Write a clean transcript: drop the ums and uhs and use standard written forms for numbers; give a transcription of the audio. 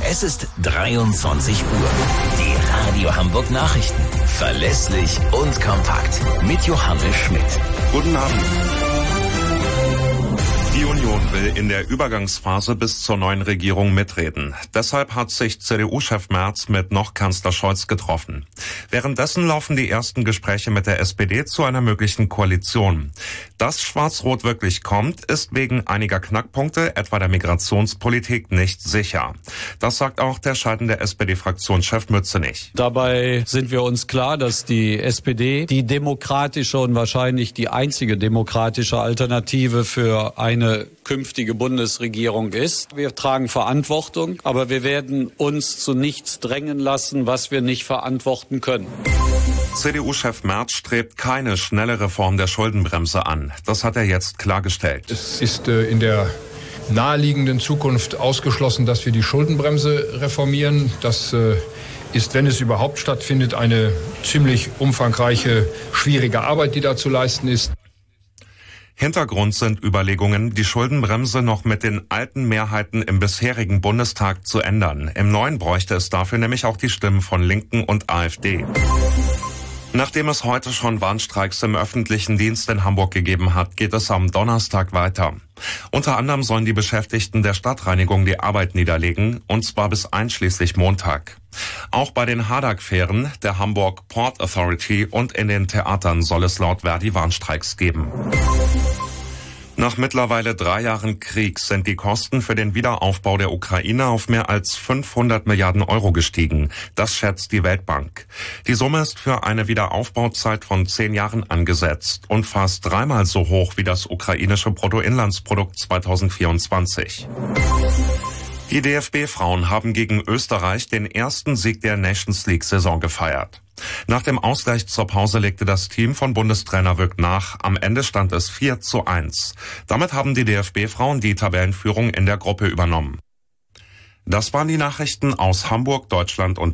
Es ist 23 Uhr. Die Radio Hamburg Nachrichten. Verlässlich und kompakt. Mit Johannes Schmidt. Guten Abend. Die Union will in der Übergangsphase bis zur neuen Regierung mitreden. Deshalb hat sich CDU-Chef Merz mit noch Kanzler Scholz getroffen. Währenddessen laufen die ersten Gespräche mit der SPD zu einer möglichen Koalition. Dass Schwarz-Rot wirklich kommt, ist wegen einiger Knackpunkte, etwa der Migrationspolitik, nicht sicher. Das sagt auch der scheidende SPD-Fraktionschef Mützenich. Dabei sind wir uns klar, dass die SPD die demokratische und wahrscheinlich die einzige demokratische Alternative für eine künftige Bundesregierung ist. Wir tragen Verantwortung, aber wir werden uns zu nichts drängen lassen, was wir nicht verantworten können. CDU-Chef Merz strebt keine schnelle Reform der Schuldenbremse an. Das hat er jetzt klargestellt. Es ist in der naheliegenden Zukunft ausgeschlossen, dass wir die Schuldenbremse reformieren. Das ist, wenn es überhaupt stattfindet, eine ziemlich umfangreiche, schwierige Arbeit, die da zu leisten ist. Hintergrund sind Überlegungen, die Schuldenbremse noch mit den alten Mehrheiten im bisherigen Bundestag zu ändern. Im neuen bräuchte es dafür nämlich auch die Stimmen von Linken und AfD. Nachdem es heute schon Warnstreiks im öffentlichen Dienst in Hamburg gegeben hat, geht es am Donnerstag weiter. Unter anderem sollen die Beschäftigten der Stadtreinigung die Arbeit niederlegen, und zwar bis einschließlich Montag. Auch bei den Hadak-Fähren, der Hamburg Port Authority und in den Theatern soll es laut Verdi Warnstreiks geben. Nach mittlerweile 3 Jahren Krieg sind die Kosten für den Wiederaufbau der Ukraine auf mehr als 500 Milliarden Euro gestiegen. Das schätzt die Weltbank. Die Summe ist für eine Wiederaufbauzeit von 10 Jahren angesetzt und fast 3-mal so hoch wie das ukrainische Bruttoinlandsprodukt 2024. Die DFB-Frauen haben gegen Österreich den ersten Sieg der Nations League-Saison gefeiert. Nach dem Ausgleich zur Pause legte das Team von Bundestrainer Wöck nach. Am Ende stand es 4:1. Damit haben die DFB-Frauen die Tabellenführung in der Gruppe übernommen. Das waren die Nachrichten aus Hamburg, Deutschland und